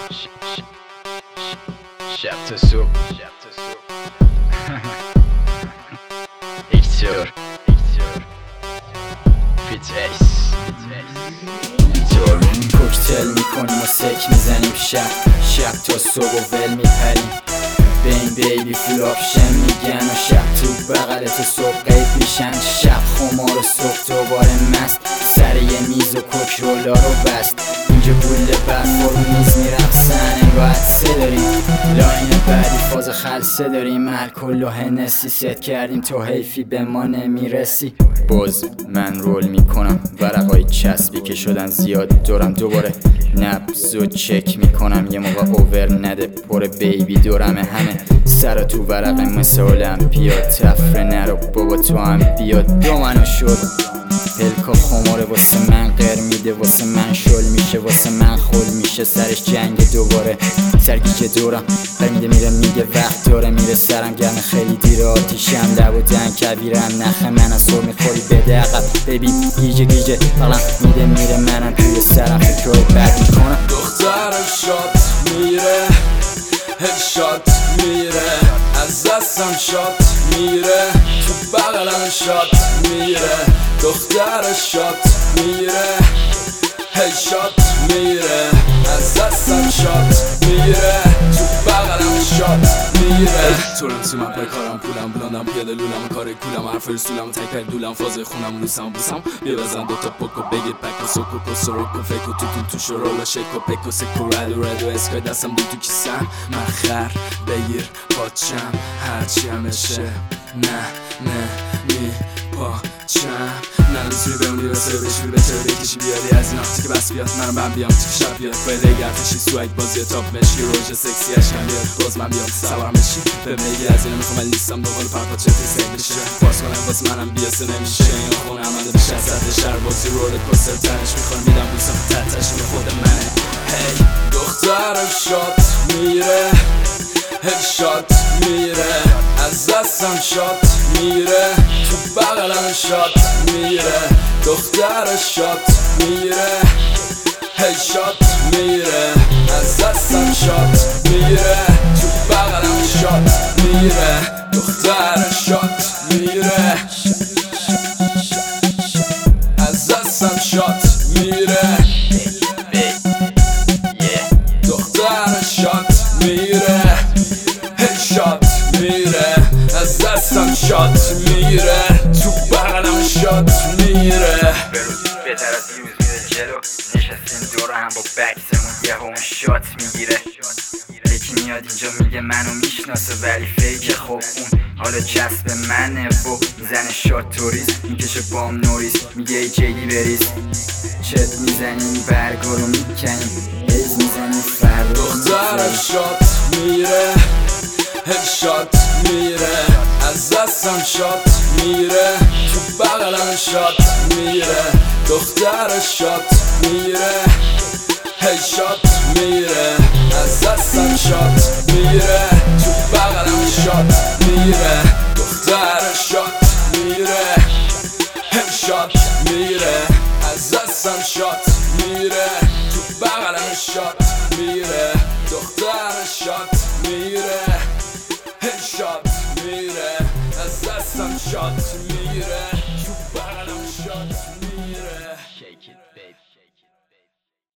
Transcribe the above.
شب تا صبح هیکتور فیتیس کوکتل میکنیم و سک میزنیم شب تا صبح و ول میپریم بین بیبی فول آپشن میگن و شب تو بغلت و صبح قید میشن شب خمار و صبح دوباره مست سر یه میز و کوک رولا رو بست اینجا گوله برف رو میز میرقصن انگاه عدسه داریم لاین بعدی فاز خلصه داریم الکل و هنسی ست کردیم تو حیفی به ما نمیرسی باز من رول میکنم ورقای چسبی که شدن زیاد دورم دوباره نبض و چک میکنم یه موقع اوور نده پر بیبی دورم همه سر تو ورق مثل المپیاد تفره نرو بابا تو هم بیاد دو منو شد پلکا خماره واسه من قر میده واسه من شل میشه واسه من خل میشه سرش جنگ دوباره سرگیجه دورم بر میده میگه وقت داره میره سرم گرم خیلی دیره آتیشم لب و دن کبیرم نخه من از سر میخوری بده عقب ببین گیجه بغلم میره منم توی سرم فکرهای بد میکنم دختر شات میره هدشات میره از دستم شات میره تو بغلم شات میره دختر شات میره هدشات میره از دستم شات میره تو بغلم شات میره تورم سیمم پای کارم پولم بلندم پیاده لولم کار کولم حرف رسولم تک تک دولم فاز خونم لوسم بوسم بیا بزن دوتا پوکو بگیر پک و سوکو کو سروکو فکو تو شرولا شکو پکو سکو ردو اسکای دستم دو تو کیسم من خر بگیر پاچم هرچی همشه نه می پاچم نمیتونی بمونی واسه بشوری به چه بکشی بیاری از این آختی که بس بیاد من بیام تو شب بیاد باید گرتشی سوگ بازی تاپ مشی روژ سکسی اشکم بیاد باز من بیام سوارم بشی به میگی از اینو میخوام لیستم دوباره پرپا چه فیسک بشه باز کنم باز منم بیاسه نمیشه این خونه منده بیش از حد شهر بازی رول کوستر تنش میخوام میدم بوسم تتش به خود منه هی دختر شات میره هدشات میره از دستم شات میره تو بغلم شات میره دختر شات میره هدشات میره از دستم شات میره تو بغلم شات میره دختر شات میره از دستم شات میره دختر شات میره هدشات میره از دستم شات میره تو بغلم شات میره بروز بهتر از دیروز میره جلو نشستیم دور هم با بکسمون یه اون شات میگیره یکی میاد اینجا میگه منو میشناسه ولی فیک خب اون حالا جذب منه و میزنه شات توریز میکشه بام نوریز میگه ای جیدی بریز چت میزنیم برگا رو میکنیم ایز میزنیم فردا دختر شات میره هدشات میره از دستم شات میره تو بغلم شات میره دختر شات میره هدشات میره از دستم شات میره تو بغلم شات میره دختر شات میره هدشات میره از دستم شات میره تو بغلم شات میره دختر شات میره هدشات میره از دستم شات میره